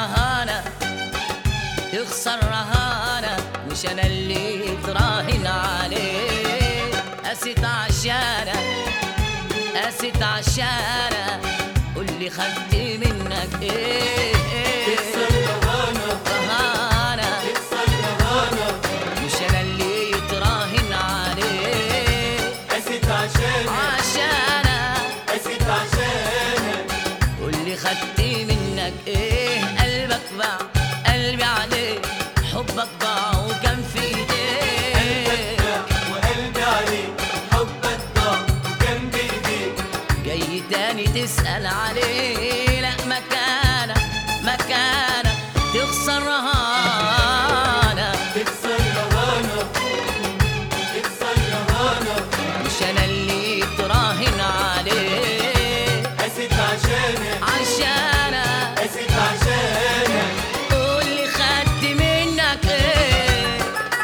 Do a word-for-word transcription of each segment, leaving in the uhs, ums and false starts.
رهانة تخسر رهانة، مش أنا اللي تراهن عليه. قست عشانك قست عشانك، قولي خدت منك ايه؟ تخسر رهانة رهانة تخسر رهانة، مش أنا اللي تراهن عليه. قست عشانك عشانك قست عشانك، قولي خدت منك ايه؟ قلبك باع قلبي عليه، حبك ضاع وكان في ايديه. وقلبي عليك حبك ضاع وكان بايديك. جاي تاني تسأل عليه، لا مكانك مكانك تخسر رهانة. تخسر رهانة تخسر رهانة، مش أنا اللي تراهن عليه. قست عشانك عشانك قست عشانك، قولي خدت منك ايه؟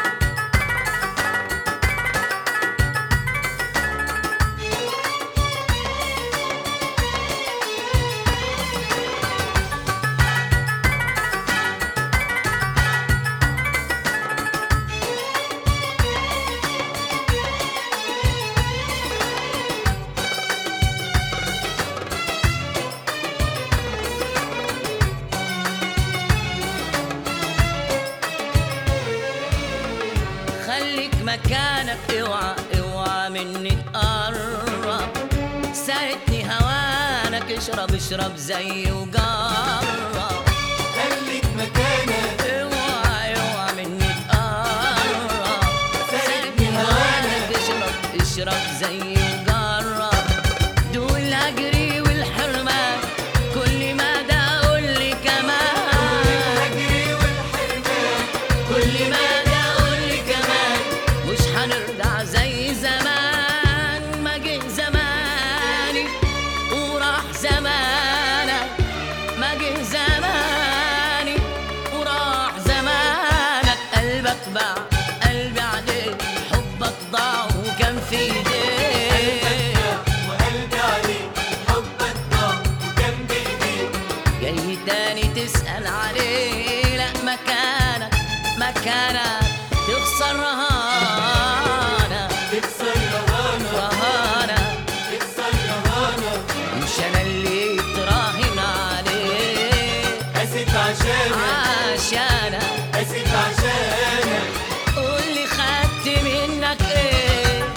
خليك مكانك، اوعى اوعى مني تقرب. ساعدني هوانك، اشرب اشرب زي وجرب. خليك مكانك اوعى اوعى مني تقرب. ساعدني هوانك، اشرب اشرب زي وجرب. دول اجري والحرمان، كل ما ده اقول لي كمان. الهجري والحرمان، كل ما ده اقول لي كمان، مش هنرجع زي زمان. ما جه زماني وراح زمانك، ما جه زماني وراح زمانك. قلبك باع قلبي عليك، حبك ضاع وكان في ايديك. وقلبي عليك حبك ضاع وكان بايديك. جاي تاني تسأل عليه، لا مكانك مكانك تخسر رهانة. تخسر رهانة رهانة تخسر رهانة، مش أنا اللي تراهن عليه. قست عشانك عشانك قست عشانك، قولي خدت منك ايه؟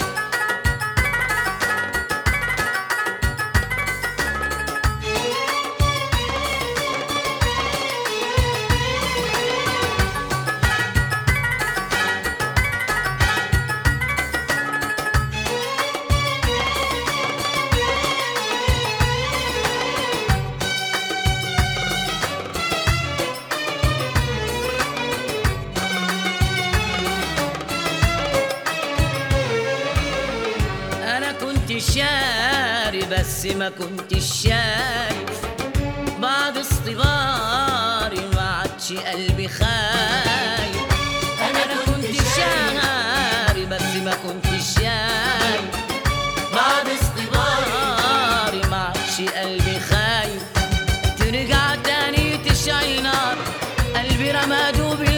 أنا كنت شاري بس ما كنت شايف، بعد اصطباري ما عادش قلبي خايف. أنا كنت شاري بس ما كنت شايف، بعد اصطباري ما عادش قلبي خايف. ترجع تاني تشعل نار، قلبي رماد